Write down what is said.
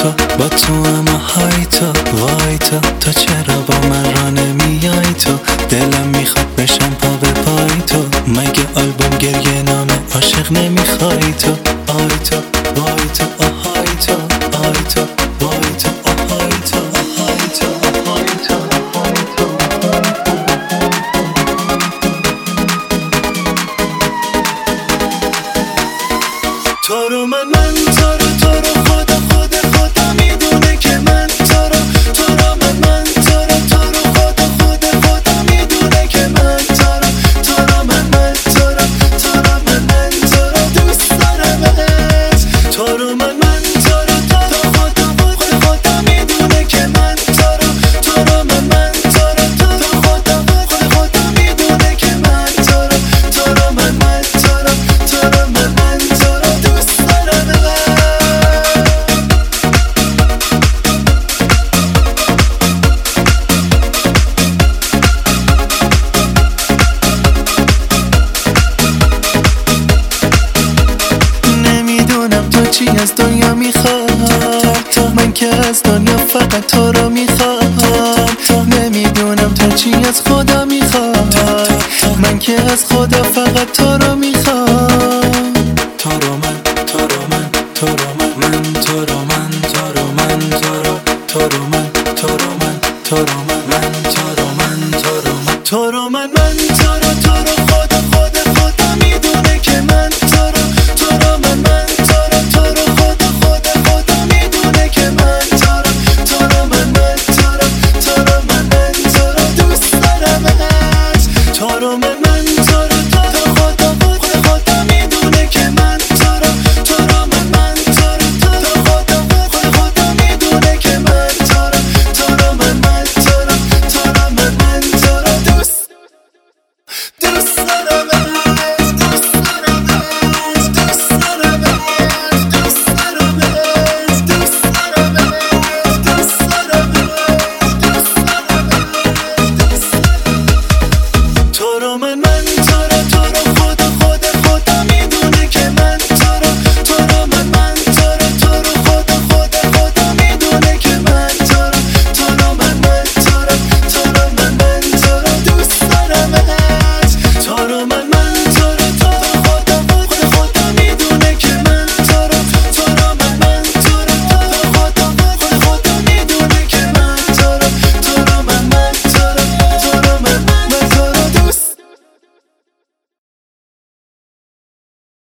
تو با تو اما های تو وای تو چرا با من را نمیای تو دلم میخواد بشم پا به پای تو مگه آلبوم گریه نامه عاشق نمیخوای تو آی تو وای تو آهای تو آی تو وای تو آهای تو آهای تو آهای تو آهای تو تو رو من تو رو خدا میدونه که من تو رو من تو رو خدا میدونه که من تو رو من تو رو من دوست دارمت تو رو من تو رو خدا میدونه که من تو رو من تو رو خدا میدونه که من تو رو من تو رو من دوست دارمت تو چی از دنیا میخوام من که از دنیا فقط تو رو میخوام نمیدونم تو چی از خدا میخوام من که از خدا فقط تو رو میخوام تو رو من تو رو من تو رو من تو رو من تو رو من تو رو من تو رو من تو رو